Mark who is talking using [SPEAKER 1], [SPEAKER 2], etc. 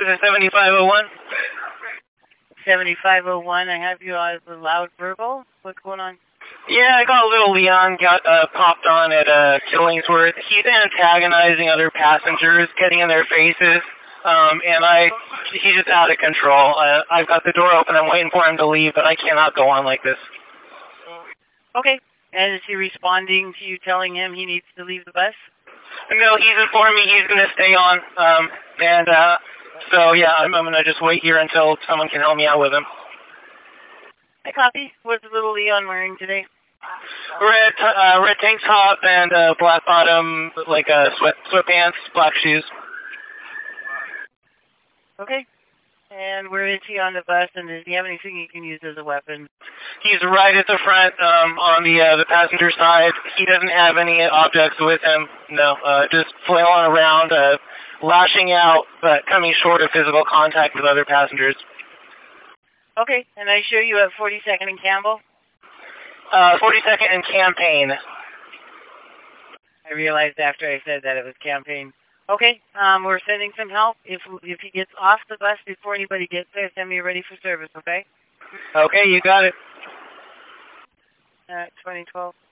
[SPEAKER 1] This is 7501.
[SPEAKER 2] 7501, I have you as a loud verbal. What's going on?
[SPEAKER 1] Yeah, I got little Leon got popped on at Killingsworth. He's antagonizing other passengers, getting in their faces, and he's just out of control. I've got the door open. I'm waiting for him to leave, but I cannot go on like this.
[SPEAKER 2] Okay. And is he responding to you telling him he needs to leave the bus?
[SPEAKER 1] No, he's informed me he's going to stay on, so yeah, I'm going to just wait here until someone can help me out with him.
[SPEAKER 2] I copy. What's little Leon wearing today?
[SPEAKER 1] Red tank top and black bottom, like sweatpants, black shoes.
[SPEAKER 2] Okay. And where is he on the bus, and does he have anything he can use as a weapon?
[SPEAKER 1] He's right at the front, on the passenger side. He doesn't have any objects with him. No, just flailing around, lashing out, but coming short of physical contact with other passengers.
[SPEAKER 2] Okay, and I show you at 42nd and Campbell?
[SPEAKER 1] 42nd and Campaign.
[SPEAKER 2] I realized after I said that it was Campaign. Okay, we're sending some help. If he gets off the bus before anybody gets there, send me ready for service, okay?
[SPEAKER 1] Okay, you got it.
[SPEAKER 2] 2012.